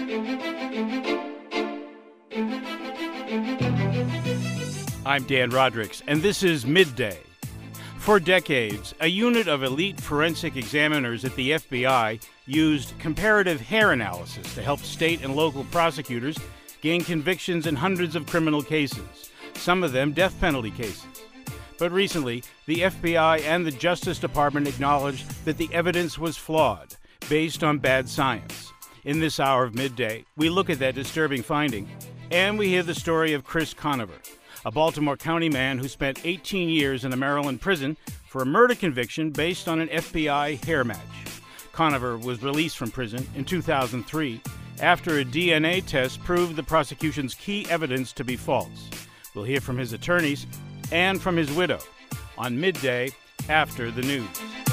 I'm Dan Rodricks, and this is Midday. For decades, a unit of elite forensic examiners at the FBI used comparative hair analysis to help state and local prosecutors gain convictions in hundreds of criminal cases, some of them death penalty cases. But recently, the FBI and the Justice Department acknowledged that the evidence was flawed, based on bad science. In this hour of Midday, we look at that disturbing finding, and we hear the story of Chris Conover, a Baltimore County man who spent 18 years in a Maryland prison for a murder conviction based on an FBI hair match. Conover was released from prison in 2003 after a DNA test proved the prosecution's key evidence to be false. We'll hear from his attorneys and from his widow on Midday after the news.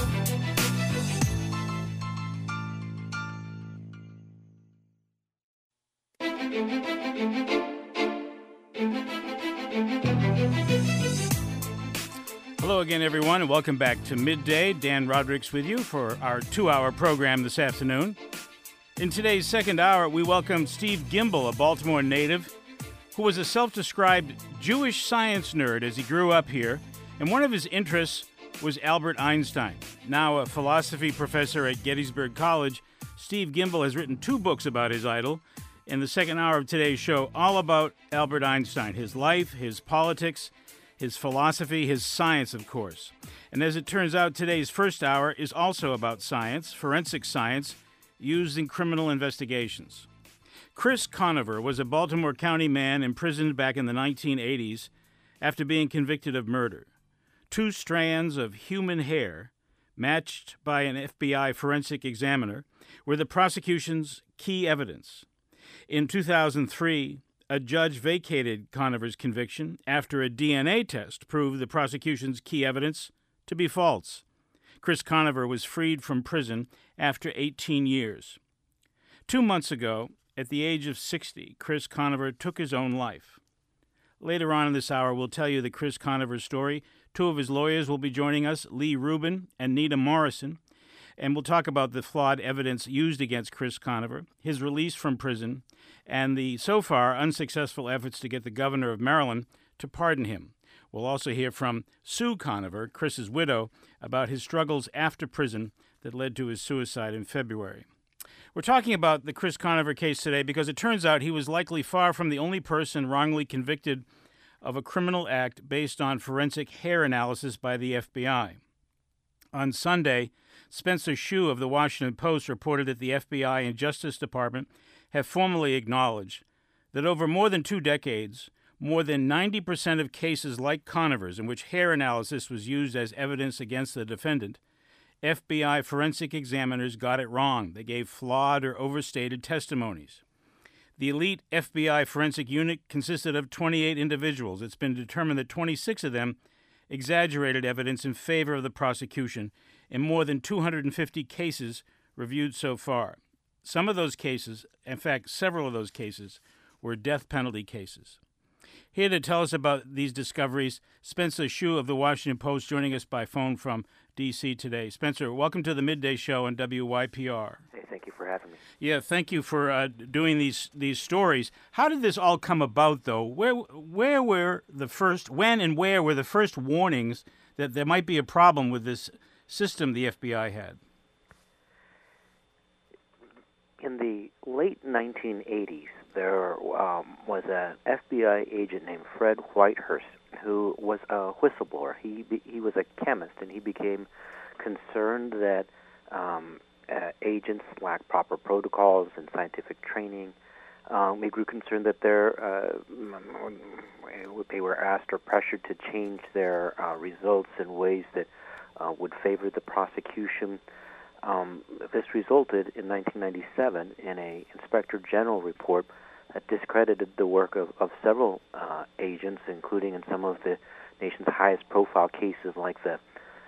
Hello again, everyone, and welcome back to Midday. Dan Rodricks with you for our 2-hour program this afternoon. In today's second hour, we welcome Steve Gimbel, a Baltimore native, who was a self-described Jewish science nerd as he grew up here, and one of his interests was Albert Einstein. Now a philosophy professor at Gettysburg College, Steve Gimbel has written 2 books about his idol. In the second hour of today's show, all about Albert Einstein, his life, his politics, his philosophy, his science, of course. And as it turns out, today's first hour is also about science, forensic science, used in criminal investigations. Chris Conover was a Baltimore County man imprisoned back in the 1980s after being convicted of murder. 2 strands of human hair, matched by an FBI forensic examiner, were the prosecution's key evidence. In 2003, a judge vacated Conover's conviction after a DNA test proved the prosecution's key evidence to be false. Chris Conover was freed from prison after 18 years. 2 months ago, at the age of 60, Chris Conover took his own life. Later on in this hour, we'll tell you the Chris Conover story. 2 of his lawyers will be joining us, Lee Rubin and Nita Morrison, and we'll talk about the flawed evidence used against Chris Conover, his release from prison, and the so far unsuccessful efforts to get the governor of Maryland to pardon him. We'll also hear from Sue Conover, Chris's widow, about his struggles after prison that led to his suicide in February. We're talking about the Chris Conover case today because it turns out he was likely far from the only person wrongly convicted of a criminal act based on forensic hair analysis by the FBI. On Sunday, Spencer Shue of the Washington Post reported that the FBI and Justice Department have formally acknowledged that over more than 2 decades, more than 90% of cases like Conover's in which hair analysis was used as evidence against the defendant, FBI forensic examiners got it wrong. They gave flawed or overstated testimonies. The elite FBI forensic unit consisted of 28 individuals. It's been determined that 26 of them exaggerated evidence in favor of the prosecution in more than 250 cases reviewed so far. Some of those cases, in fact, several of those cases, were death penalty cases. Here to tell us about these discoveries, Spencer Shue of the Washington Post, joining us by phone from D.C. today. Spencer, welcome to the Midday Show on WYPR. Hey, thank you for having me. Yeah, thank you for doing these stories. How did this all come about, though? Where were the first, when and where were the first warnings that there might be a problem with this system the FBI had? In the late 1980s, there was an FBI agent named Fred Whitehurst who was a whistleblower. He was a chemist, and he became concerned that agents lacked proper protocols and scientific training. He grew concerned that they were asked or pressured to change their results in ways that would favor the prosecution. This resulted in 1997 in a Inspector General report that discredited the work of several agents, including in some of the nation's highest profile cases like the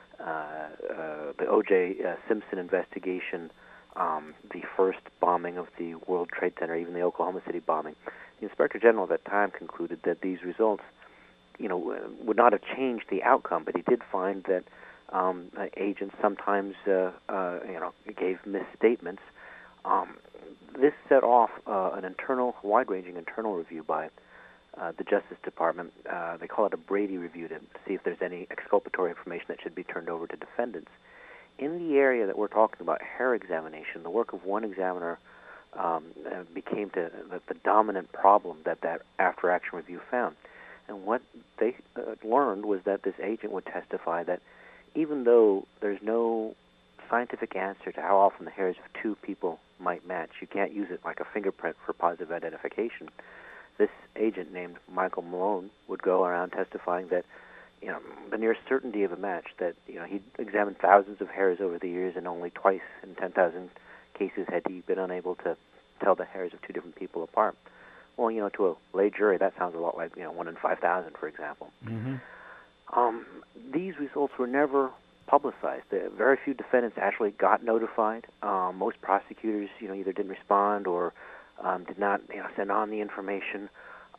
O.J. Simpson investigation, the first bombing of the World Trade Center, even the Oklahoma City bombing. The Inspector General at that time concluded that these results, would not have changed the outcome, but he did find that agents sometimes, gave misstatements. this set off an wide-ranging internal review by the Justice Department. They call it a Brady review to see if there's any exculpatory information that should be turned over to defendants. In the area that we're talking about, hair examination, the work of one examiner became the dominant problem that after-action review found. And what they learned was that this agent would testify that even though there's no scientific answer to how often the hairs of two people might match, you can't use it like a fingerprint for positive identification. This agent named Michael Malone would go around testifying that, the near certainty of a match, that, he'd examined thousands of hairs over the years, and only twice in 10,000 cases had he been unable to tell the hairs of two different people apart. Well, to a lay jury, that sounds a lot like, 1 in 5,000, for example. Mm-hmm. These results were never publicized. Very few defendants actually got notified. Most prosecutors, either didn't respond or did not, send on the information.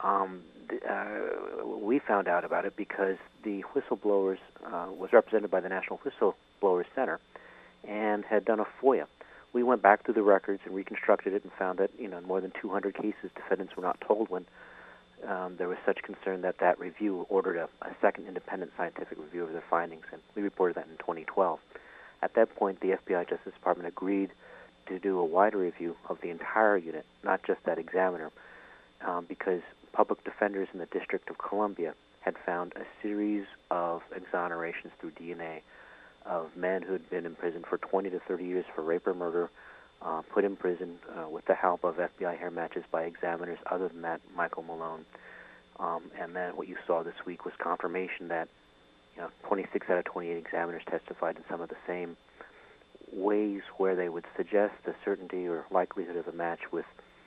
We found out about it because the whistleblowers was represented by the National Whistleblowers Center and had done a FOIA. We went back through the records and reconstructed it and found that, in more than 200 cases, defendants were not told when there was such concern that review ordered a second independent scientific review of their findings, and we reported that in 2012. At that point, the FBI Justice Department agreed to do a wider review of the entire unit, not just that examiner, because public defenders in the District of Columbia had found a series of exonerations through DNA of men who had been in prison for 20 to 30 years for rape or murder, put in prison with the help of FBI hair matches by examiners other than that Michael Malone. And then what you saw this week was confirmation that 26 out of 28 examiners testified in some of the same ways where they would suggest the certainty or likelihood of a match with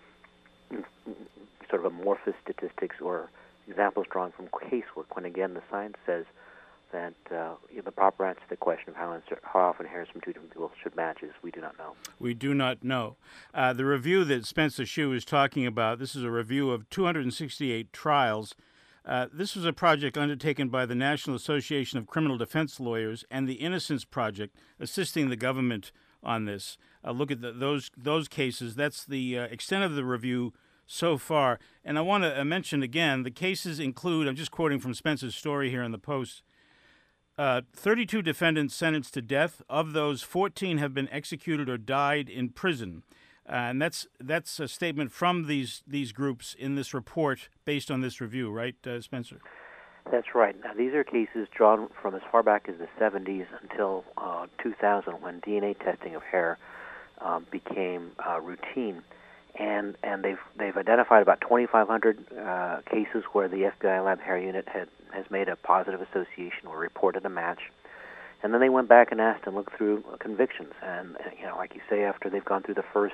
sort of amorphous statistics or examples drawn from casework, when again the science says that the proper answer to the question of how often hairs from two different people should match is we do not know. We do not know. The review that Spencer Hsu is talking about, this is a review of 268 trials. This was a project undertaken by the National Association of Criminal Defense Lawyers and the Innocence Project, assisting the government on this. Look at those cases. That's the extent of the review so far. And I want to mention again, the cases include, I'm just quoting from Spencer's story here in the Post, 32 defendants sentenced to death. Of those, 14 have been executed or died in prison. And that's a statement from these groups in this report based on this review, right, Spencer? That's right. Now, these are cases drawn from as far back as the 70s until 2000, when DNA testing of hair became routine. And they've identified about 2,500 cases where the FBI Lab Hair Unit has made a positive association or reported a match. And then they went back and asked and looked through convictions. And, like you say, after they've gone through the first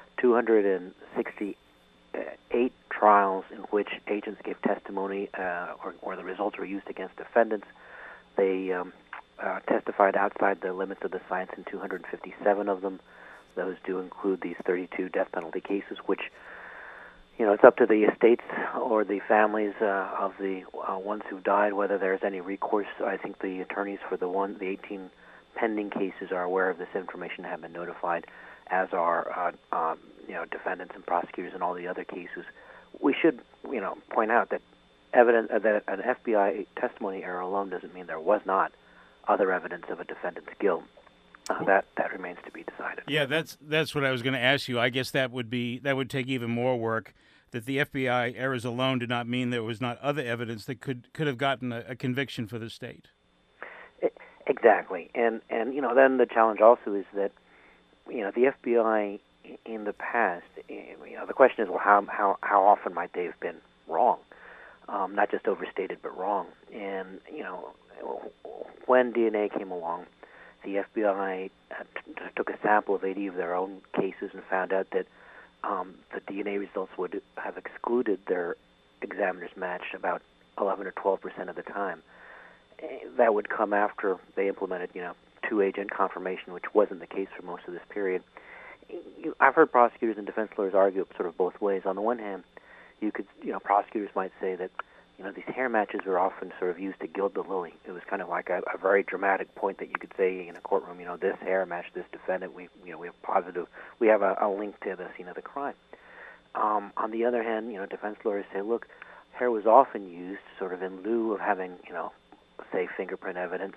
268 trials in which agents gave testimony or the results were used against defendants, they testified outside the limits of the science in 257 of them. Those do include these 32 death penalty cases, which, it's up to the estates or the families of the ones who died whether there's any recourse. I think the attorneys for the 18 pending cases are aware of this information, have been notified, as are defendants and prosecutors in all the other cases. We should, point out that evidence that an FBI testimony error alone doesn't mean there was not other evidence of a defendant's guilt. That remains to be decided. Yeah, that's what I was going to ask you. I guess that would take even more work. That the FBI errors alone did not mean there was not other evidence that could have gotten a conviction for the state. Exactly, and then the challenge also is that the FBI in the past, the question is, well, how often might they have been wrong, not just overstated but wrong, and when DNA came along, the FBI took a sample of 80 of their own cases and found out that the DNA results would have excluded their examiner's match about 11 or 12% of the time. That would come after they implemented, two-agent confirmation, which wasn't the case for most of this period. I've heard prosecutors and defense lawyers argue sort of both ways. On the one hand, prosecutors might say that these hair matches were often sort of used to gild the lily. It was kind of like a very dramatic point that you could say in a courtroom, this hair match, this defendant, we have a link to the scene of the crime. On the other hand, defense lawyers say, look, hair was often used sort of in lieu of having, say, fingerprint evidence,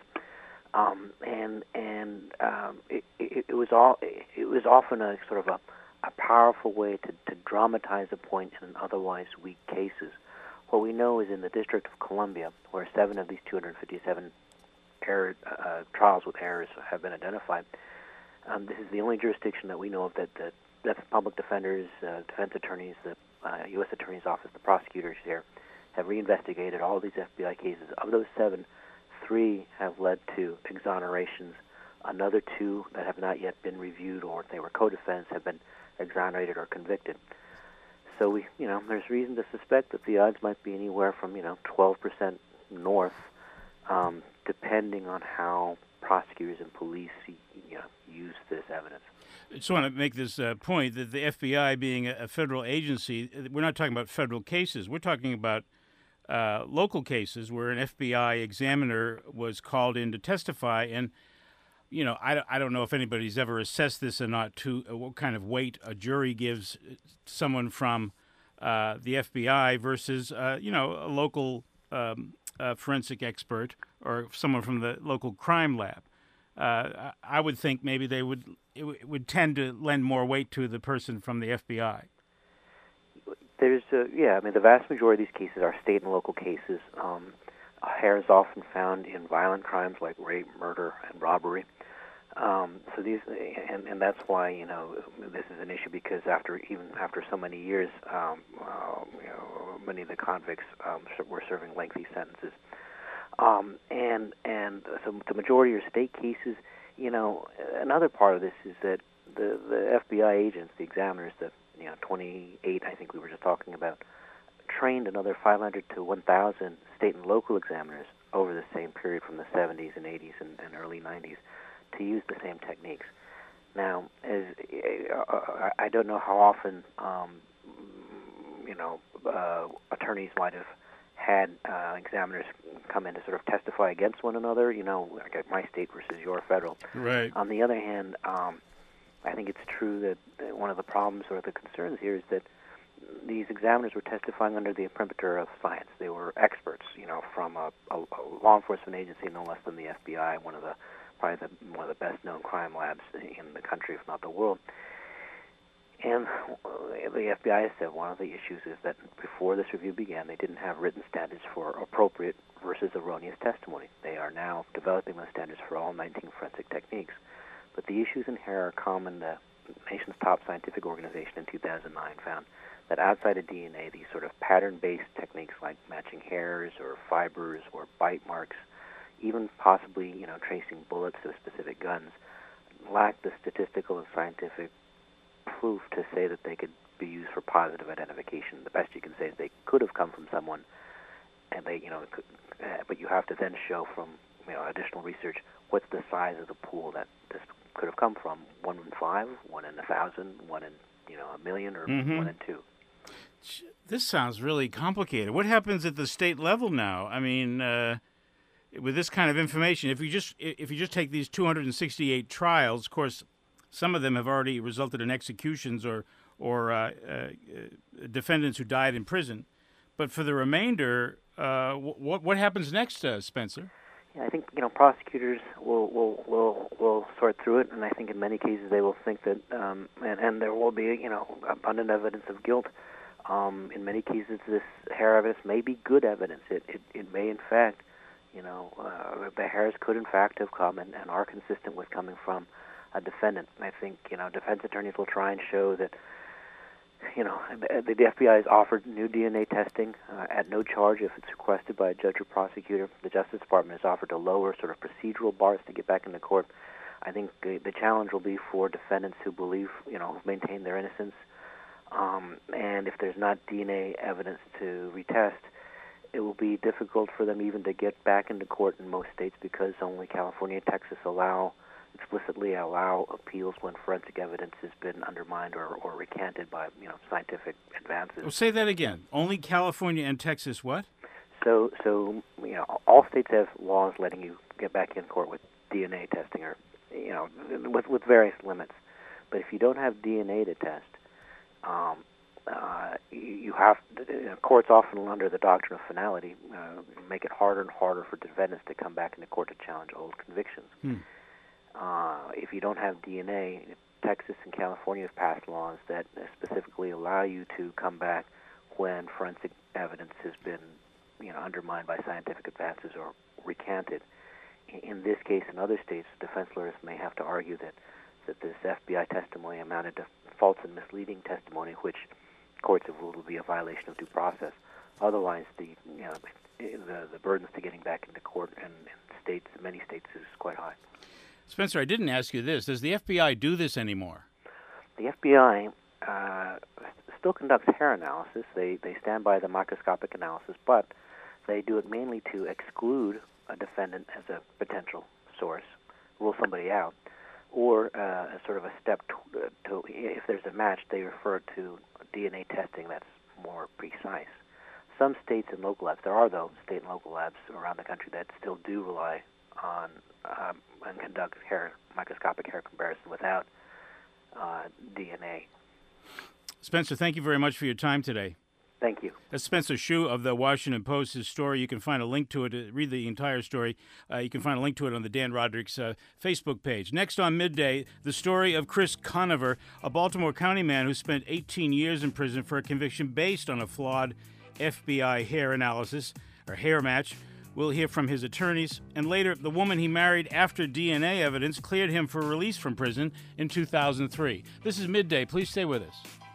it was often a sort of a powerful way to dramatize a point in otherwise weak cases. What we know is in the District of Columbia, where 7 of these 257 trials with errors have been identified, this is the only jurisdiction that we know of that the public defenders, defense attorneys, the U.S. Attorney's Office, the prosecutors here, have reinvestigated all these FBI cases. Of those 7, 3 have led to exonerations. Another 2 that have not yet been reviewed, or if they were co-defendants, have been exonerated or convicted. So there's reason to suspect that the odds might be anywhere from 12% north, depending on how prosecutors and police use this evidence. I just want to make this point that the FBI, being a federal agency, we're not talking about federal cases. We're talking about local cases where an FBI examiner was called in to testify, and I don't know if anybody's ever assessed this or not, to what kind of weight a jury gives someone from the FBI versus a local forensic expert or someone from the local crime lab. I would think maybe it would tend to lend more weight to the person from the FBI. The vast majority of these cases are state and local cases. Hair is often found in violent crimes like rape, murder, and robbery. So these, and that's why this is an issue, because after so many years, many of the convicts were serving lengthy sentences. And so the majority are state cases. Another part of this is that the FBI agents, the examiners, the 28 I think we were just talking about, trained another 500 to 1,000 state and local examiners over the same period from the 70s and 80s and early 90s to use the same techniques. Now, I don't know how often attorneys might have had examiners come in to sort of testify against one another, like my state versus your federal. Right. On the other hand, I think it's true that one of the problems or the concerns here is that these examiners were testifying under the imprimatur of science. They were experts, from a law enforcement agency no less than the FBI, one of the best-known crime labs in the country, if not the world. And the FBI has said one of the issues is that before this review began, they didn't have written standards for appropriate versus erroneous testimony. They are now developing those standards for all 19 forensic techniques. But the issues in hair are common. The nation's top scientific organization in 2009 found that outside of DNA, these sort of pattern-based techniques like matching hairs or fibers or bite marks, even possibly, tracing bullets of specific guns, lack the statistical and scientific proof to say that they could be used for positive identification. The best you can say is they could have come from someone, and but you have to then show from, additional research what's the size of the pool that this could have come from. 1 in 5, 1 in 1,000, 1 in, a million, or 1 in 2. This sounds really complicated. What happens at the state level now? I mean, with this kind of information, if you just take these 268 trials, of course, some of them have already resulted in executions or defendants who died in prison. But for the remainder, what happens next, Spencer? Yeah, I think prosecutors will sort through it, and I think in many cases they will think that, and there will be abundant evidence of guilt. In many cases, this hair evidence may be good evidence. It may, in fact, the hairs could in fact have come and are consistent with coming from a defendant. And I think defense attorneys will try and show that the FBI has offered new DNA testing at no charge if it's requested by a judge or prosecutor. The Justice Department has offered to lower sort of procedural bars to get back into court. I think the challenge will be for defendants who believe, who've maintained their innocence. And if there's not DNA evidence to retest, it will be difficult for them even to get back into court in most states, because only California and Texas explicitly allow appeals when forensic evidence has been undermined or recanted by scientific advances. Well, say that again. Only California and Texas what? So all states have laws letting you get back in court with DNA testing, or with various limits. But if you don't have DNA to test, you have courts often, under the doctrine of finality, make it harder and harder for defendants to come back into court to challenge old convictions. If you don't have DNA, Texas and California have passed laws that specifically allow you to come back when forensic evidence has been undermined by scientific advances or recanted. In this case, in other states, defense lawyers may have to argue that this FBI testimony amounted to false and misleading testimony, which courts have ruled will be a violation of due process. Otherwise, the burdens to getting back into court in many states is quite high. Spencer, I didn't ask you this. Does the FBI do this anymore? The FBI still conducts hair analysis. They stand by the microscopic analysis, but they do it mainly to exclude a defendant as a potential source, rule somebody out, or as sort of a step to if there's a match, they refer to DNA testing that's more precise. Some states and local labs, there are though state and local labs around the country that still do rely on and conduct microscopic hair comparison without DNA. Spencer, thank you very much for your time today. Thank you. That's Spencer Shu of the Washington Post. His story, you can find a link to it. Read the entire story. You can find a link to it on the Dan Roderick's Facebook page. Next on Midday, the story of Chris Conover, a Baltimore County man who spent 18 years in prison for a conviction based on a flawed FBI hair analysis, or hair match. We'll hear from his attorneys. And later, the woman he married after DNA evidence cleared him for release from prison in 2003. This is Midday. Please stay with us.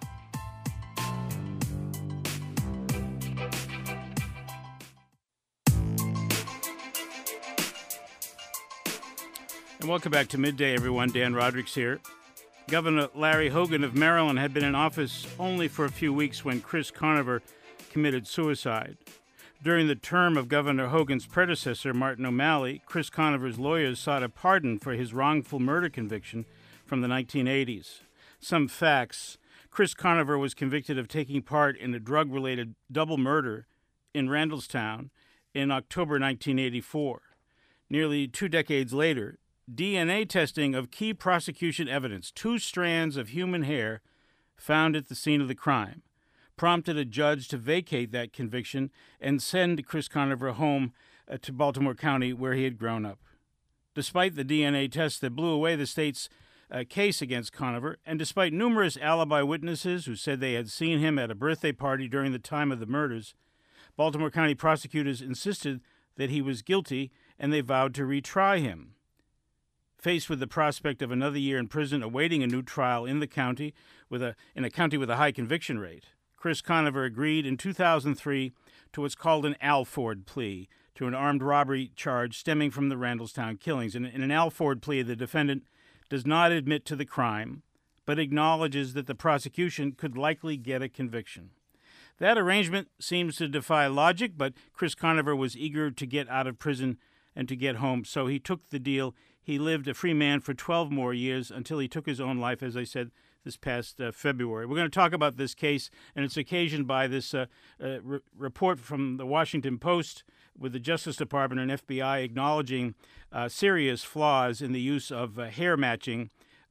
And welcome back to Midday, everyone. Dan Roderick's here. Governor Larry Hogan of Maryland had been in office only for a few weeks when Chris Conover committed suicide. During the term of Governor Hogan's predecessor, Martin O'Malley, Chris Conover's lawyers sought a pardon for his wrongful murder conviction from the 1980s. Some facts. Chris Conover was convicted of taking part in a drug-related double murder in Randallstown in October 1984. Nearly 2 decades later, DNA testing of key prosecution evidence, 2 strands of human hair found at the scene of the crime, prompted a judge to vacate that conviction and send Chris Conover home to Baltimore County, where he had grown up. Despite the DNA tests that blew away the state's case against Conover, and despite numerous alibi witnesses who said they had seen him at a birthday party during the time of the murders, Baltimore County prosecutors insisted that he was guilty, and they vowed to retry him. Faced with the prospect of another year in prison awaiting a new trial in the county with a high conviction rate, Chris Conover agreed in 2003 to what's called an Alford plea to an armed robbery charge stemming from the Randallstown killings. In an Alford plea, the defendant does not admit to the crime, but acknowledges that the prosecution could likely get a conviction. That arrangement seems to defy logic, but Chris Conover was eager to get out of prison and to get home, so he took the deal. He lived a free man for 12 more years until he took his own life, as I said, this past February. We're going to talk about this case, and it's occasioned by this report from the Washington Post with the Justice Department and FBI acknowledging serious flaws in the use of hair matching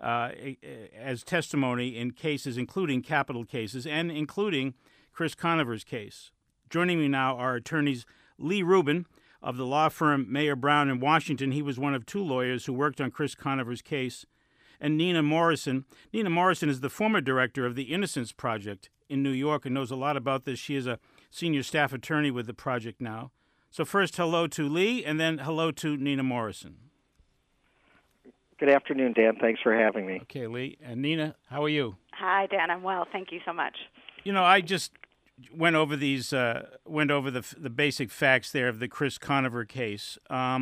as testimony in cases, including capital cases, and including Chris Conover's case. Joining me now are attorneys Lee Rubin of the law firm Mayer Brown in Washington. He was one of 2 lawyers who worked on Chris Conover's case. And Nina Morrison. Nina Morrison is the former director of the Innocence Project in New York and knows a lot about this. She is a senior staff attorney with the project now. So first, hello to Lee, and then hello to Nina Morrison. Good afternoon, Dan. Thanks for having me. Okay, Lee. And Nina, how are you? Hi, Dan. I'm well. Thank you so much. You know, I just went over the basic facts there of the Chris Conover case.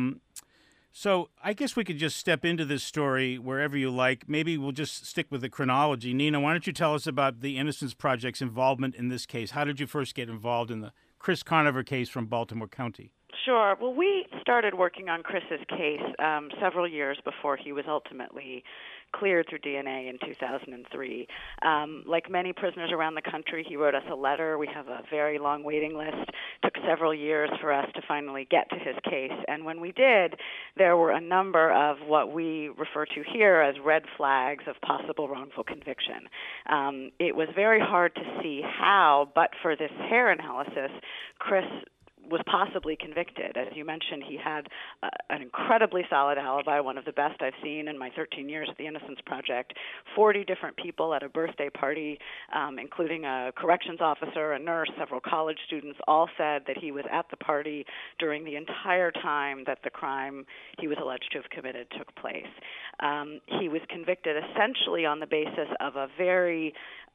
So I guess we could just step into this story wherever you like. Maybe we'll just stick with the chronology. Nina, why don't you tell us about the Innocence Project's involvement in this case? How did you first get involved in the Chris Conover case from Baltimore County? Sure. Well, we started working on Chris's case several years before he was ultimately cleared through DNA in 2003. Like many prisoners around the country, he wrote us a letter. We have a very long waiting list. Took several years for us to finally get to his case. And when we did, there were a number of what we refer to here as red flags of possible wrongful conviction. It was very hard to see how, but for this hair analysis, Chris was possibly convicted. As you mentioned, he had an incredibly solid alibi, one of the best I've seen in my 13 years at the Innocence Project. 40 different people at a birthday party, including a corrections officer, a nurse, several college students, all said that he was at the party during the entire time that the crime he was alleged to have committed took place. He was convicted essentially on the basis of a very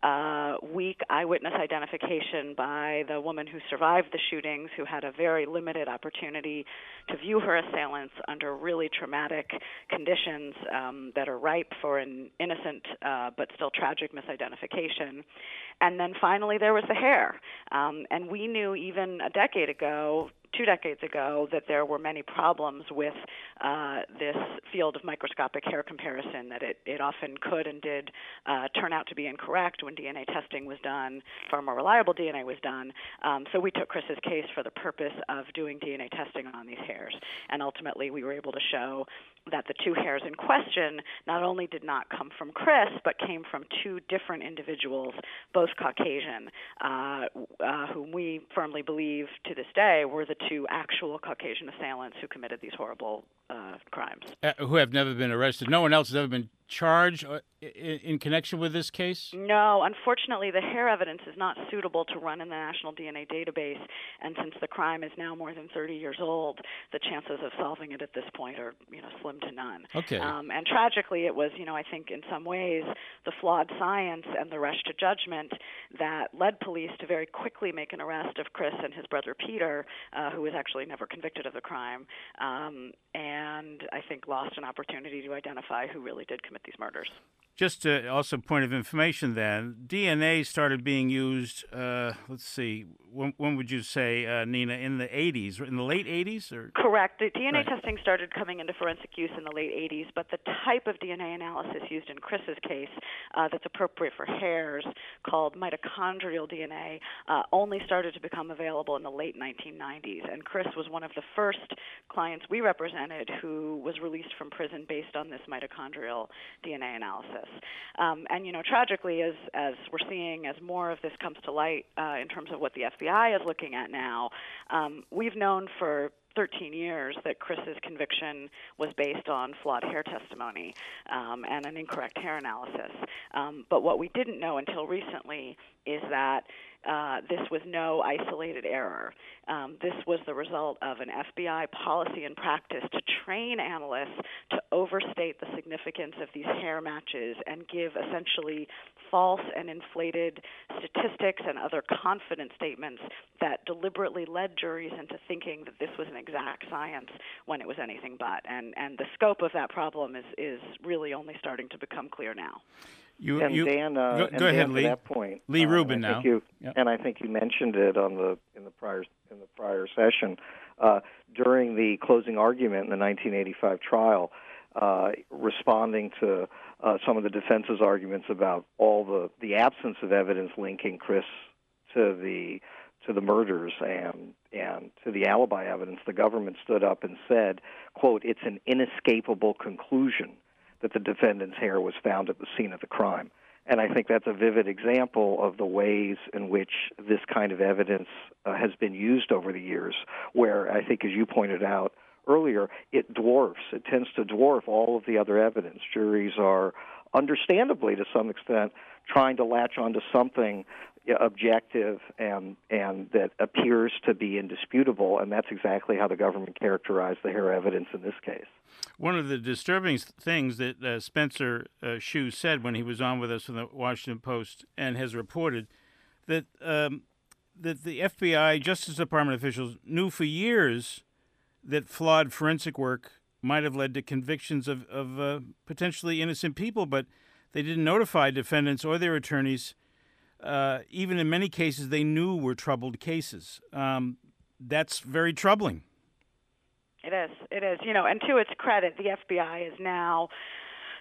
weak eyewitness identification by the woman who survived the shootings, who had a very limited opportunity to view her assailants under really traumatic conditions that are ripe for an innocent but still tragic misidentification. And then finally there was the hair. And we knew even a decade ago, 2 decades ago, that there were many problems with this field of microscopic hair comparison, that it often could and did turn out to be incorrect when DNA testing was done, far more reliable DNA was done. So we took Chris's case for the purpose of doing DNA testing on these hairs. And ultimately we were able to show that the 2 hairs in question not only did not come from Chris, but came from 2 different individuals, both Caucasian, whom we firmly believe to this day were the 2 actual Caucasian assailants who committed these horrible crimes. Who have never been arrested. No one else has ever been charged in connection with this case? No, unfortunately, the hair evidence is not suitable to run in the National DNA Database, and since the crime is now more than 30 years old, the chances of solving it at this point are, slim to none. Okay. And tragically, it was, I think in some ways, the flawed science and the rush to judgment that led police to very quickly make an arrest of Chris and his brother Peter, who was actually never convicted of the crime, and I think lost an opportunity to identify who really did commit these murders. Just also point of information then, DNA started being used, let's see, when would you say, Nina, in the 80s, in the late 80s? Or? Correct. The DNA Right. testing started coming into forensic use in the late 80s, but the type of DNA analysis used in Chris's case that's appropriate for hairs, called mitochondrial DNA, only started to become available in the late 1990s. And Chris was one of the first clients we represented who was released from prison based on this mitochondrial DNA analysis. And, tragically, as we're seeing, as more of this comes to light in terms of what the FBI is looking at now, we've known for 13 years that Chris's conviction was based on flawed hair testimony and an incorrect hair analysis. But what we didn't know until recently is that this was no isolated error. This was the result of an FBI policy and practice to train analysts to overstate the significance of these hair matches and give essentially false and inflated statistics and other confident statements that deliberately led juries into thinking that this was an exact science when it was anything but. And the scope of that problem is really only starting to become clear now. Dan, go ahead, Lee. To that point, Lee Rubin now. And I think you mentioned it in the prior session during the closing argument in the 1985 trial, responding to some of the defense's arguments about all the absence of evidence linking Chris to the murders and to the alibi evidence. The government stood up and said, quote, "It's an inescapable conclusion that the defendant's hair was found at the scene of the crime." And I think that's a vivid example of the ways in which this kind of evidence has been used over the years, where I think, as you pointed out earlier, it tends to dwarf all of the other evidence. Juries are, understandably to some extent, trying to latch onto something objective and that appears to be indisputable, and that's exactly how the government characterized the hair evidence in this case. One of the disturbing things that Spencer Shue said when he was on with us from the Washington Post and has reported that the FBI, Justice Department officials knew for years that flawed forensic work might have led to convictions of potentially innocent people, but they didn't notify defendants or their attorneys. Even in many cases they knew were troubled cases. That's very troubling. It is. And to its credit, the FBI is now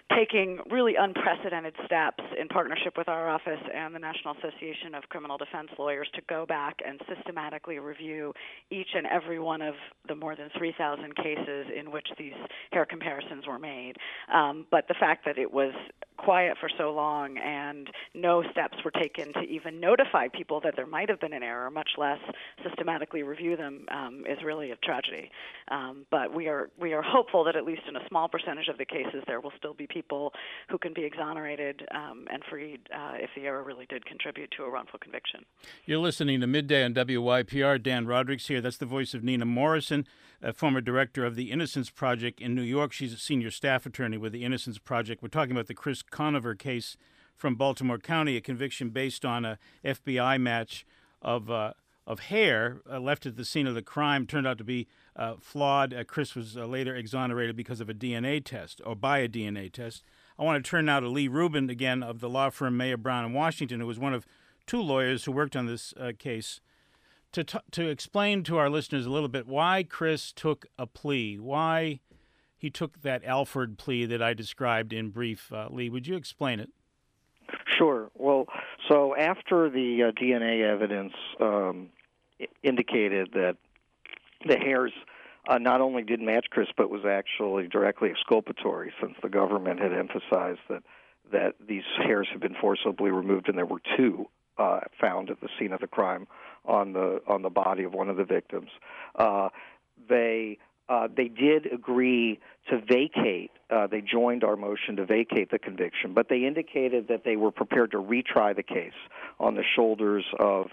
taking really unprecedented steps in partnership with our office and the National Association of Criminal Defense Lawyers to go back and systematically review each and every one of the more than 3,000 cases in which these hair comparisons were made. But the fact that it was quiet for so long and no steps were taken to even notify people that there might have been an error, much less systematically review them, is really a tragedy. But we are hopeful that at least in a small percentage of the cases there will still be people who can be exonerated and freed if the error really did contribute to a wrongful conviction. You're listening to Midday on WYPR. Dan Rodrigues here. That's the voice of Nina Morrison, a former director of the Innocence Project in New York. She's a senior staff attorney with the Innocence Project. We're talking about the Chris Conover case from Baltimore County, a conviction based on a FBI match of hair left at the scene of the crime. Turned out to be flawed. Chris was later exonerated because of a DNA test, or by a DNA test. I want to turn now to Lee Rubin, again, of the law firm Mayer Brown in Washington, who was one of two lawyers who worked on this case, to explain to our listeners a little bit why Chris took a plea, why he took that Alford plea that I described in brief. Lee, would you explain it? Sure. Well, so after the DNA evidence indicated that the hairs not only didn't match Chris, but was actually directly exculpatory, since the government had emphasized that these hairs had been forcibly removed, and there were two found at the scene of the crime on the body of one of the victims. They did agree to vacate. They joined our motion to vacate the conviction, but they indicated that they were prepared to retry the case on the shoulders of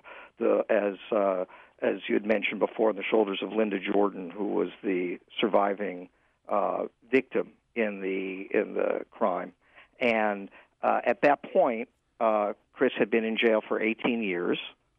as you had mentioned before, on the shoulders of Linda Jordan, who was the surviving victim in the crime. And at that point, Chris had been in jail for 18 years.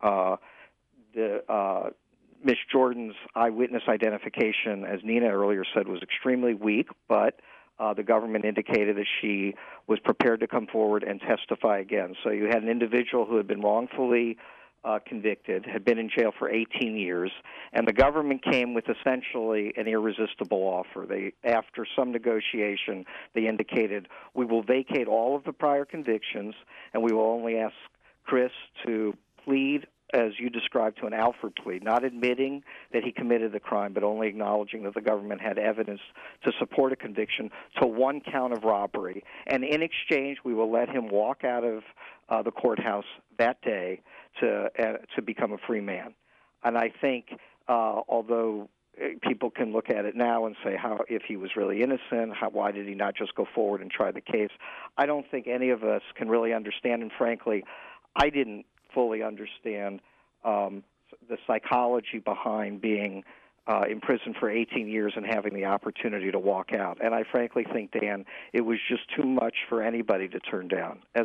Miss Jordan's eyewitness identification, as Nina earlier said, was extremely weak, but the government indicated that she was prepared to come forward and testify again. So you had an individual who had been wrongfully convicted, had been in jail for 18 years, and the government came with essentially an irresistible offer. After some negotiation, they indicated, we will vacate all of the prior convictions, and we will only ask Chris to plead, as you described, to an Alford plea, not admitting that he committed the crime, but only acknowledging that the government had evidence to support a conviction, to one count of robbery. And in exchange, we will let him walk out of the courthouse that day to become a free man. And I think, although people can look at it now and say, how if he was really innocent, why did he not just go forward and try the case? I don't think any of us can really understand, and frankly, I didn't fully understand the psychology behind being in prison for 18 years and having the opportunity to walk out. And I frankly think, Dan, it was just too much for anybody to turn down. As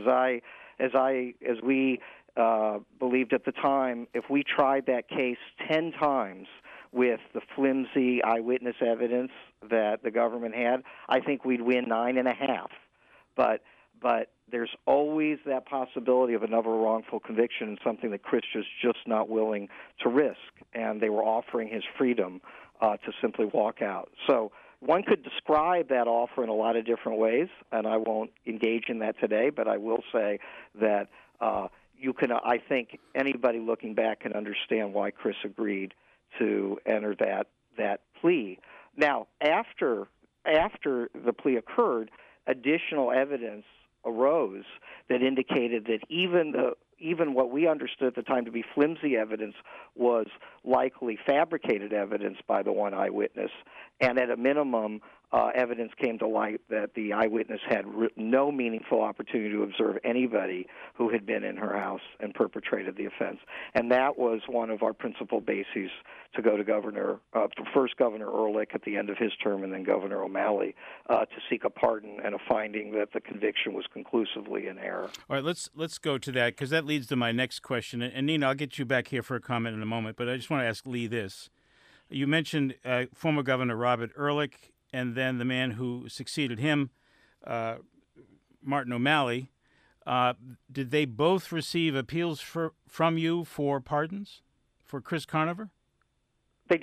we believed at the time, if we tried that case 10 times with the flimsy eyewitness evidence that the government had, I think we'd win 9.5. But there's always that possibility of another wrongful conviction, and something that Chris was just not willing to risk. And they were offering his freedom to simply walk out. So one could describe that offer in a lot of different ways, and I won't engage in that today, but I will say that I think anybody looking back can understand why Chris agreed to enter that plea. Now, after the plea occurred, additional evidence arose that indicated that even what we understood at the time to be flimsy evidence was likely fabricated evidence by the one eyewitness, and at a minimum, evidence came to light that the eyewitness had no meaningful opportunity to observe anybody who had been in her house and perpetrated the offense. And that was one of our principal bases to go to first Governor Ehrlich at the end of his term, and then Governor O'Malley, to seek a pardon and a finding that the conviction was conclusively in error. All right, let's go to that, because that leads to my next question. And Nina, I'll get you back here for a comment in a moment, but I just want to ask Lee this. You mentioned former Governor Robert Ehrlich, and then the man who succeeded him, Martin O'Malley. Did they both receive appeals from you for pardons for Chris Conover? They did.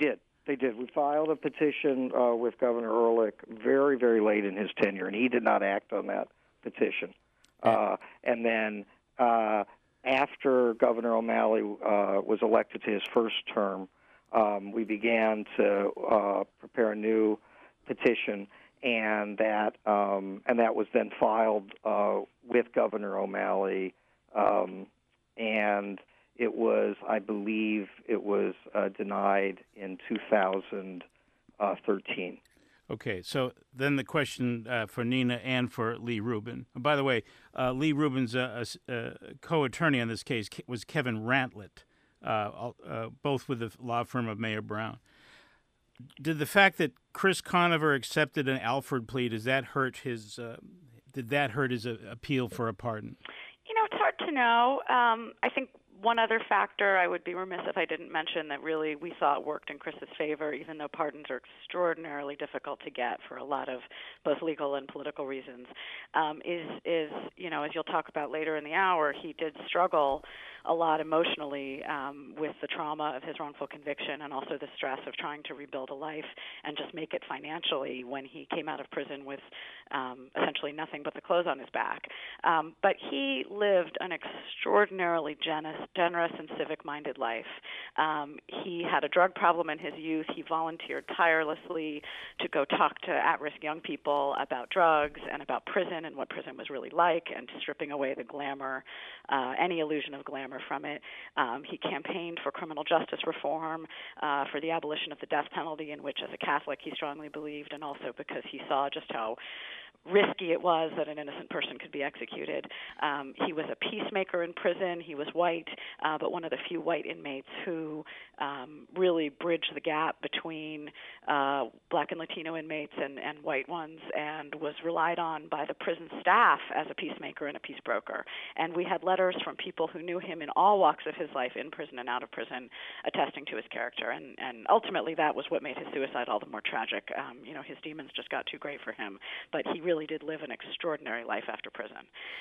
They did. We filed a petition with Governor Ehrlich very, very late in his tenure, and he did not act on that petition. And then after Governor O'Malley was elected to his first term, we began to prepare a new petition, and that was then filed with Governor O'Malley, and it was, I believe, denied in 2013. Okay, so then the question for Nina and for Lee Rubin. By the way, Lee Rubin's co-attorney on this case was Kevin Rantlett, both with the law firm of Mayer Brown. Did the fact that Chris Conover accepted an Alford plea, did that hurt his appeal for a pardon? It's hard to know. I think one other factor I would be remiss if I didn't mention that really we thought worked in Chris's favor, even though pardons are extraordinarily difficult to get for a lot of both legal and political reasons, is as you'll talk about later in the hour, he did struggle a lot emotionally with the trauma of his wrongful conviction and also the stress of trying to rebuild a life and just make it financially when he came out of prison with essentially nothing but the clothes on his back. But he lived an extraordinarily generous and civic-minded life. He had a drug problem in his youth. He volunteered tirelessly to go talk to at-risk young people about drugs and about prison and what prison was really like, and stripping away the glamour, any illusion of glamour from it. He campaigned for criminal justice reform, for the abolition of the death penalty, in which, as a Catholic, he strongly believed, and also because he saw just how risky it was that an innocent person could be executed. He was a peacemaker in prison. He was white, but one of the few white inmates who really bridged the gap between black and Latino inmates and white ones, and was relied on by the prison staff as a peacemaker and a peace broker. And we had letters from people who knew him in all walks of his life, in prison and out of prison, attesting to his character. And ultimately that was what made his suicide all the more tragic. His demons just got too great for him. But he really did live an extraordinary life after prison.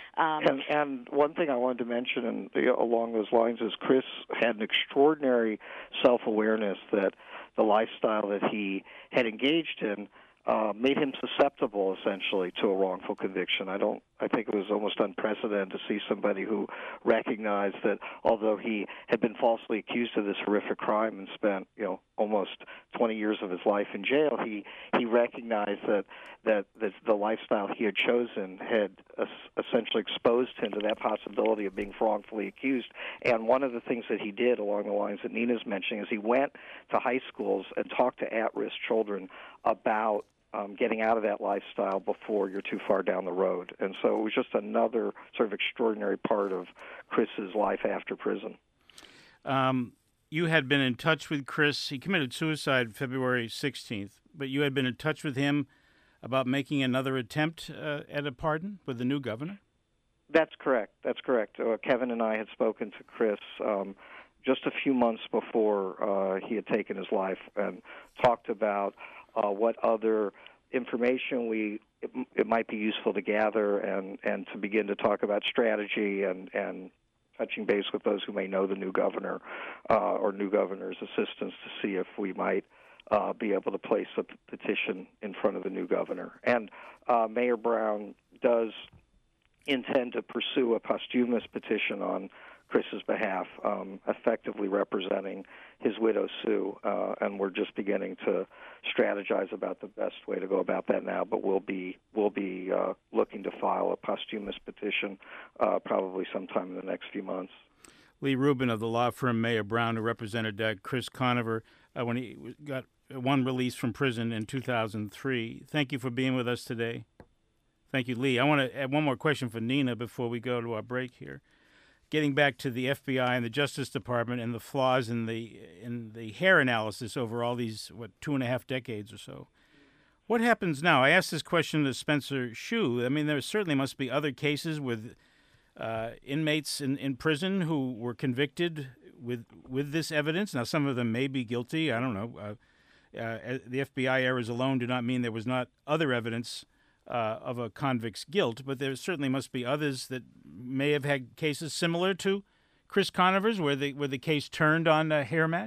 And one thing I wanted to mention along those lines is Chris had an extraordinary self-awareness that the lifestyle that he had engaged in made him susceptible, essentially, to a wrongful conviction. I think it was almost unprecedented to see somebody who recognized that although he had been falsely accused of this horrific crime and spent, almost 20 years of his life in jail, he recognized that the lifestyle he had chosen had essentially exposed him to that possibility of being wrongfully accused. And one of the things that he did along the lines that Nina's mentioning is he went to high schools and talked to at-risk children about getting out of that lifestyle before you're too far down the road. And so it was just another sort of extraordinary part of Chris's life after prison. You had been in touch with Chris. He committed suicide February 16th, but you had been in touch with him about making another attempt at a pardon with the new governor? That's correct. Kevin and I had spoken to Chris just a few months before he had taken his life and talked about what other information it might be useful to gather and to begin to talk about strategy and touching base with those who may know the new governor or new governor's assistants to see if we might be able to place a petition in front of the new governor. And Mayor Brown does intend to pursue a posthumous petition on Chris's behalf, effectively representing his widow, Sue, and we're just beginning to strategize about the best way to go about that now, but we'll be looking to file a posthumous petition probably sometime in the next few months. Lee Rubin of the law firm Mayer Brown, who represented Chris Conover when he got one release from prison in 2003. Thank you for being with us today. Thank you, Lee. I want to add one more question for Nina before we go to our break here. Getting back to the FBI and the Justice Department and the flaws in the hair analysis over all these, 2.5 decades or so. What happens now? I asked this question to Spencer Shue. I mean, there certainly must be other cases with inmates in prison who were convicted with this evidence. Now, some of them may be guilty. I don't know. The FBI errors alone do not mean there was not other evidence of a convict's guilt, but there certainly must be others that may have had cases similar to Chris Conover's, where the case turned on a hair match.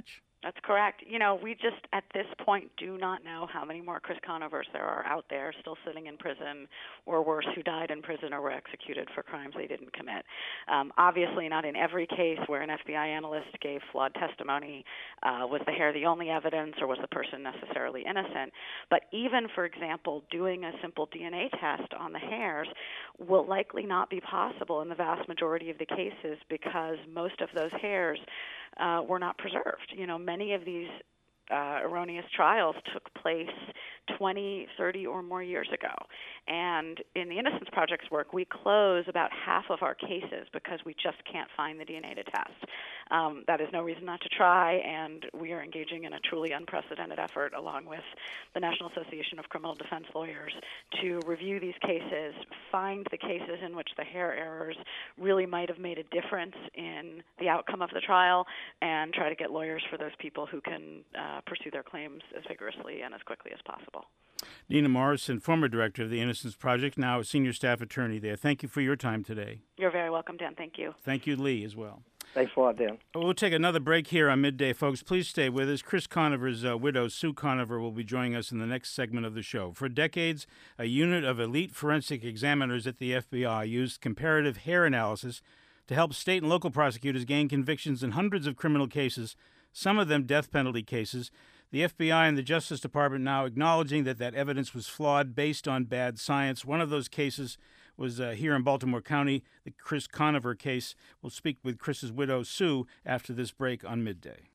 That's correct. We just, at this point, do not know how many more Chris Conovers there are out there still sitting in prison, or worse, who died in prison or were executed for crimes they didn't commit. Obviously, not in every case where an FBI analyst gave flawed testimony was the hair the only evidence, or was the person necessarily innocent. But even, for example, doing a simple DNA test on the hairs will likely not be possible in the vast majority of the cases, because most of those hairs were not preserved. Many of these erroneous trials took place 20, 30, or more years ago. And in the Innocence Project's work, we close about half of our cases because we just can't find the DNA to test. That is no reason not to try, and we are engaging in a truly unprecedented effort along with the National Association of Criminal Defense Lawyers to review these cases, find the cases in which the hair errors really might have made a difference in the outcome of the trial, and try to get lawyers for those people who can pursue their claims as vigorously and as quickly as possible. Nina Morrison, former director of the Innocence Project, now a senior staff attorney there. Thank you for your time today. You're very welcome, Dan. Thank you. Thank you, Lee, as well. Thanks a lot, Dan. We'll take another break here on Midday, folks. Please stay with us. Chris Conover's widow, Sue Conover, will be joining us in the next segment of the show. For decades, a unit of elite forensic examiners at the FBI used comparative hair analysis to help state and local prosecutors gain convictions in hundreds of criminal cases, some of them death penalty cases. The FBI and the Justice Department now acknowledging that evidence was flawed based on bad science. One of those cases was here in Baltimore County, the Chris Conover case. We'll speak with Chris's widow, Sue, after this break on Midday.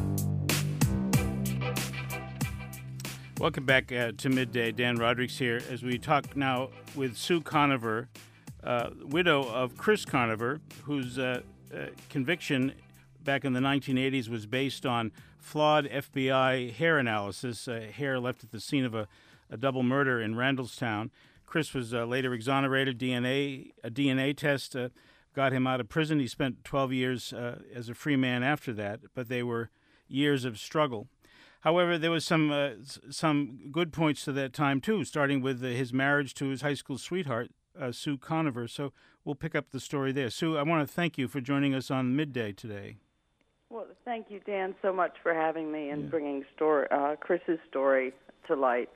Welcome back to Midday. Dan Rodrigues here as we talk now with Sue Conover, widow of Chris Conover, whose conviction back in the 1980s was based on flawed FBI hair analysis, hair left at the scene of a double murder in Randallstown. Chris was later exonerated. A DNA test got him out of prison. He spent 12 years as a free man after that, but they were years of struggle. However, there was some good points to that time, too, starting with his marriage to his high school sweetheart, Sue Conover. So we'll pick up the story there. Sue, I want to thank you for joining us on Midday today. Well, thank you, Dan, so much for having me and bringing Chris's story to light.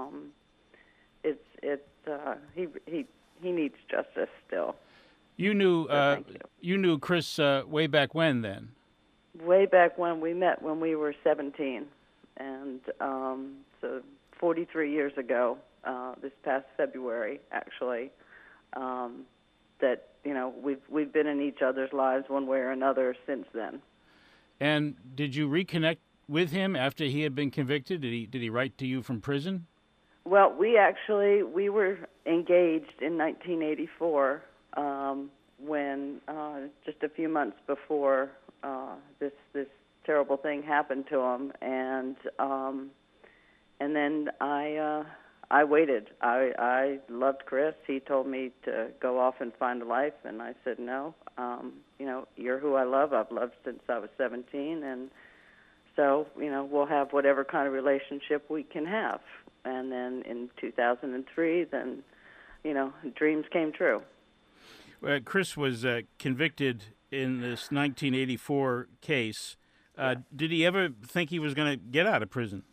He needs justice still. You knew Chris way back when, then? Way back when. We met when we were 17, and so 43 years ago, this past February, actually. That we've been in each other's lives one way or another since then. And did you reconnect with him after he had been convicted? Did he write to you from prison? Well, we were engaged in 1984 when just a few months before this terrible thing happened to him, and then I waited. I loved Chris. He told me to go off and find a life, and I said no. You're who I love. I've loved since I was 17, and so we'll have whatever kind of relationship we can have. And then in 2003, then dreams came true. Chris was convicted in this 1984 case. Did he ever think he was going to get out of prison?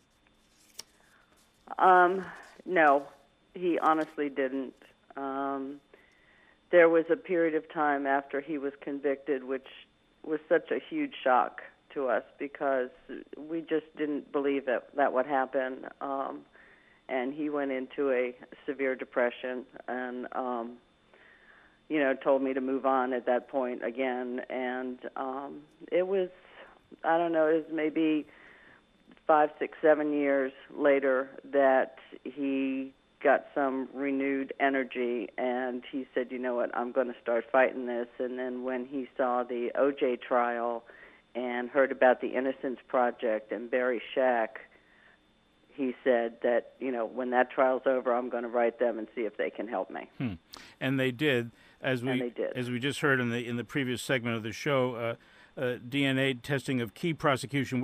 No, he honestly didn't. There was a period of time after he was convicted, which was such a huge shock to us because we just didn't believe that would happen. And he went into a severe depression and, told me to move on at that point again. And it was, I don't know, it was maybe 5, 6, 7 years later that he got some renewed energy, and he said, you know what, I'm going to start fighting this. And then when he saw the O.J. trial and heard about the Innocence Project and Barry Shack, he said that, when that trial's over, I'm going to write them and see if they can help me. And they did. As we just heard in the previous segment of the show, DNA testing of key prosecution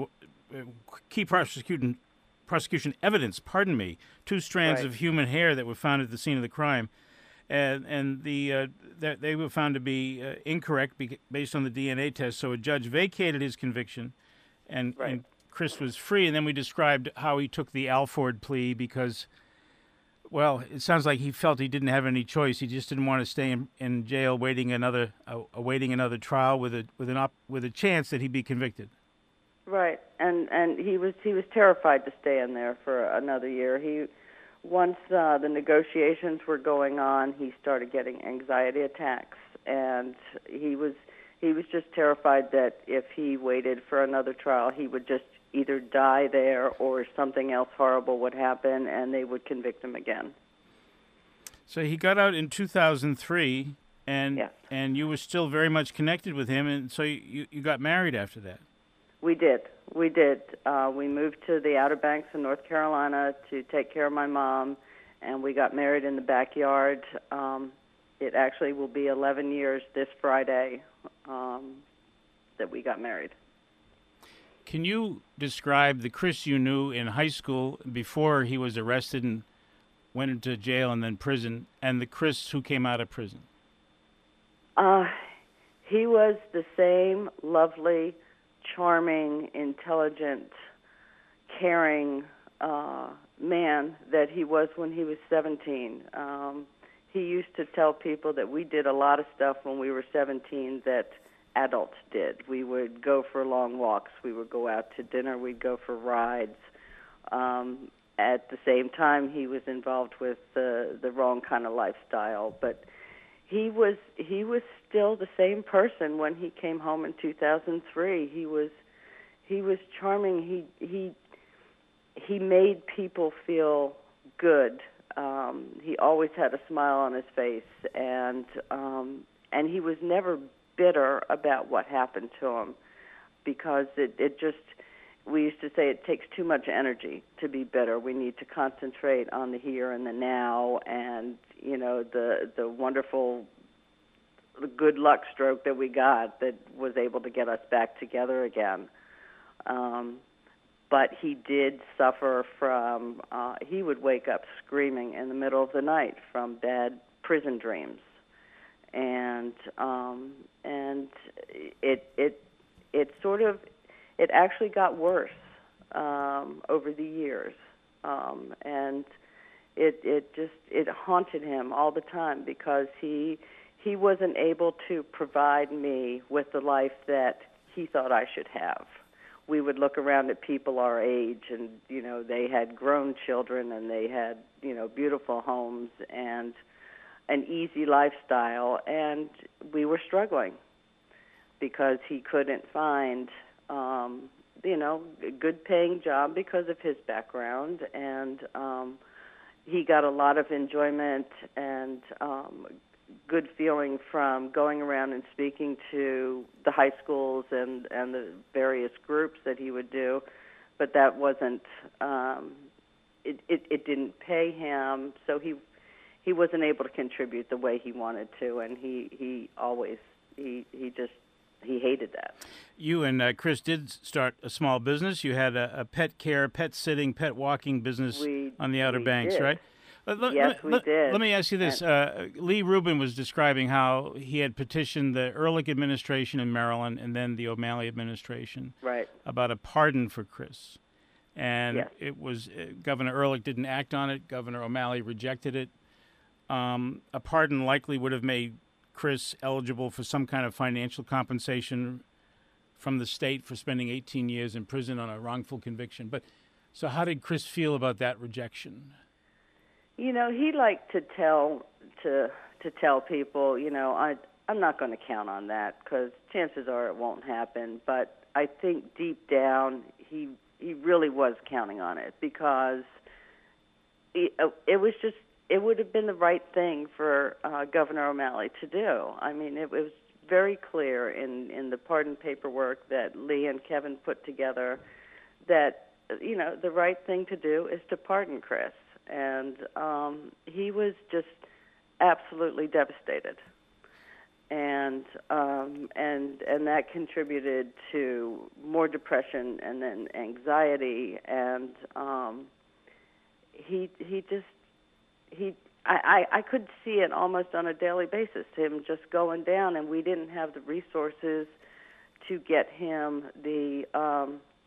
prosecution evidence, 2 strands of human hair that were found at the scene of the crime, and they were found to be incorrect based on the DNA test. So a judge vacated his conviction and Chris was free. And then we described how he took the Alford plea because, well, it sounds like he felt he didn't have any choice. He just didn't want to stay in jail awaiting another trial with a chance that he'd be convicted. Right, and he was terrified to stay in there for another year. Once the negotiations were going on, he started getting anxiety attacks, and he was just terrified that if he waited for another trial, he would just either die there or something else horrible would happen, and they would convict him again. So he got out in 2003, and Yes. and you were still very much connected with him, and so you got married after that. We did. We moved to the Outer Banks in North Carolina to take care of my mom, and we got married in the backyard. It actually will be 11 years this Friday that we got married. Can you describe the Chris you knew in high school before he was arrested and went into jail and then prison, and the Chris who came out of prison? He was the same lovely, charming, intelligent, caring man that he was when he was 17. He used to tell people that we did a lot of stuff when we were 17 that adults did. We would go for long walks. We would go out to dinner. We'd go for rides. At the same time, he was involved with the wrong kind of lifestyle. But he was still the same person when he came home in 2003. He was charming. He made people feel good. He always had a smile on his face, and he was never bitter about what happened to him, because it just, we used to say it takes too much energy to be bitter. We need to concentrate on the here and the now, and the wonderful good luck stroke that we got that was able to get us back together again. But he did suffer from, he would wake up screaming in the middle of the night from bad prison dreams. And it actually got worse over the years. And it haunted him all the time, because he wasn't able to provide me with the life that he thought I should have. We would look around at people our age, and they had grown children, and they had beautiful homes and an easy lifestyle, and we were struggling because he couldn't find a good paying job because of his background, and he got a lot of enjoyment and good feeling from going around and speaking to the high schools and the various groups that he would do, but that wasn't it didn't pay him, so he wasn't able to contribute the way he wanted to, and he always hated that. You and Chris did start a small business. You had a pet care, pet sitting, pet walking business on the Outer Banks, did. Right? Yes, we did. Let me ask you this. Lee Rubin was describing how he had petitioned the Ehrlich administration in Maryland and then the O'Malley administration about a pardon for Chris. And it was Governor Ehrlich didn't act on it. Governor O'Malley rejected it. A pardon likely would have made Chris eligible for some kind of financial compensation from the state for spending 18 years in prison on a wrongful conviction. But so how did Chris feel about that rejection? He liked to tell people, I'm not going to count on that, because chances are it won't happen. But I think deep down he really was counting on it, because it would have been the right thing for Governor O'Malley to do. I mean, it was very clear in the pardon paperwork that Lee and Kevin put together that, the right thing to do is to pardon Chris. And he was just absolutely devastated. And that contributed to more depression and then anxiety, and I could see it almost on a daily basis, him just going down, and we didn't have the resources to get him the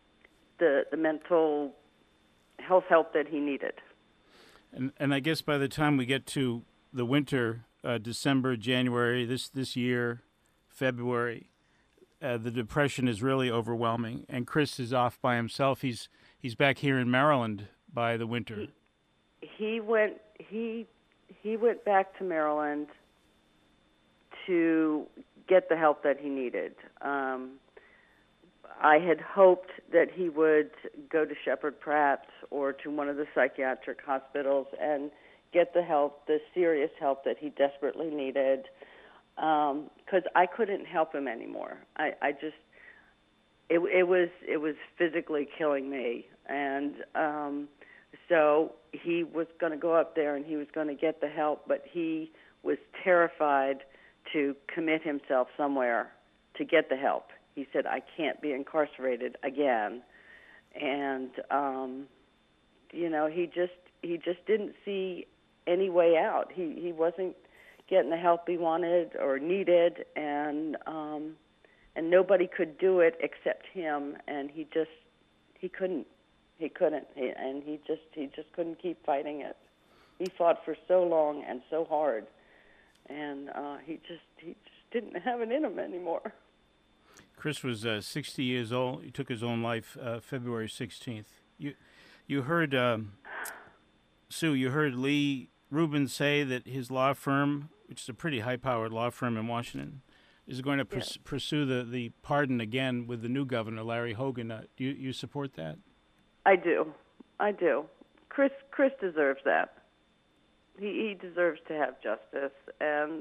the mental health help that he needed. And I guess by the time we get to the winter, December, January, this year, February, the depression is really overwhelming. And Chris is off by himself. He's back here in Maryland by the winter. He went back to Maryland to get the help that he needed. I had hoped that he would go to Shepherd Pratt or to one of the psychiatric hospitals and get the help, the serious help that he desperately needed, because I couldn't help him anymore. It was physically killing me, and so he was going to go up there and he was going to get the help, but he was terrified to commit himself somewhere to get the help. He said, I can't be incarcerated again. And, he just didn't see any way out. He wasn't getting the help he wanted or needed, and nobody could do it except him, and he couldn't. He just couldn't keep fighting it. He fought for so long and so hard, and he just didn't have it in him anymore. Chris was 60 years old. He took his own life February 16th. You heard, Sue, you heard Lee Rubin say that his law firm, which is a pretty high-powered law firm in Washington, is going to pursue the pardon again with the new governor, Larry Hogan. Do you support that? I do. Chris deserves that. He deserves to have justice, and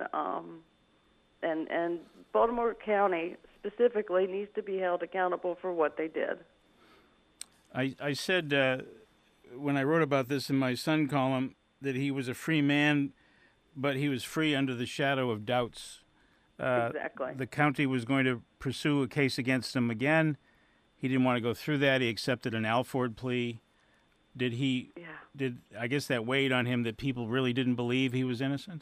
Baltimore County specifically needs to be held accountable for what they did. I said when I wrote about this in my Sun column that he was a free man, but he was free under the shadow of doubts. Exactly. The county was going to pursue a case against him again. He didn't want to go through that. He accepted an Alford plea. I guess that weighed on him that people really didn't believe he was innocent?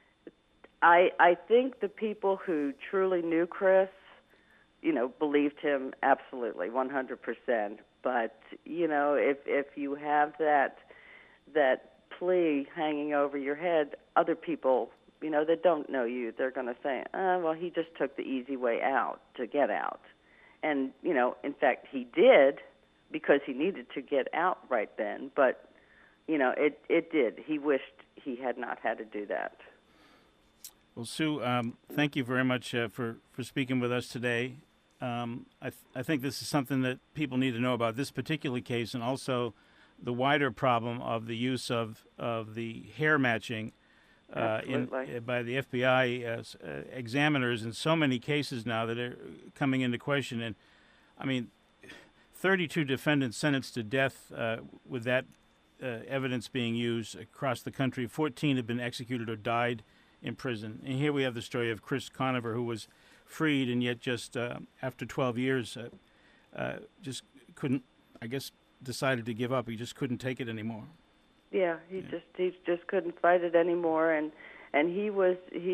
I think the people who truly knew Chris, believed him absolutely 100%. But, if you have that plea hanging over your head, other people, that don't know you, they're going to say, well, he just took the easy way out to get out. And, in fact, he did because he needed to get out right then. But, it did. He wished he had not had to do that. Well, Sue, thank you very much for speaking with us today. I think this is something that people need to know about this particular case, and also the wider problem of the use of the hair matching by the FBI examiners in so many cases now that are coming into question. And I mean, 32 defendants sentenced to death with that evidence being used across the country. 14 have been executed or died in prison. And here we have the story of Chris Conover, who was freed and yet just after 12 years just couldn't, I guess, decided to give up. He just couldn't take it anymore. Yeah, he just couldn't fight it anymore, and he was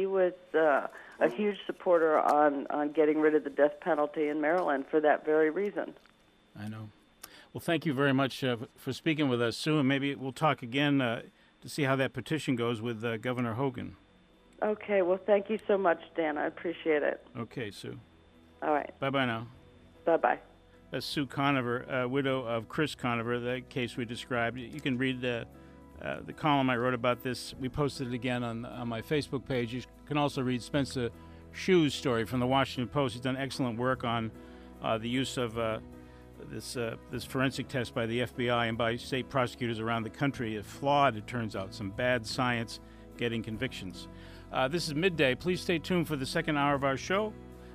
a huge supporter on getting rid of the death penalty in Maryland for that very reason. I know. Well, thank you very much for speaking with us, Sue, and maybe we'll talk again to see how that petition goes with Governor Hogan. Okay, well, thank you so much, Dan. I appreciate it. Okay, Sue. All right. Bye-bye now. Bye-bye. That's Sue Conover, widow of Chris Conover, the case we described. You can read the column I wrote about this. We posted it again on my Facebook page. You can also read Spencer Shu's story from the Washington Post. He's done excellent work on the use of this forensic test by the FBI and by state prosecutors around the country. It's flawed, it turns out. Some bad science getting convictions. This is Midday. Please stay tuned for the second hour of our show.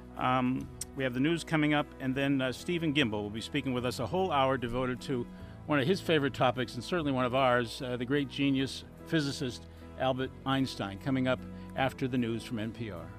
We have the news coming up, and then Stephen Gimbel will be speaking with us a whole hour devoted to one of his favorite topics, and certainly one of ours, the great genius physicist Albert Einstein, coming up after the news from NPR.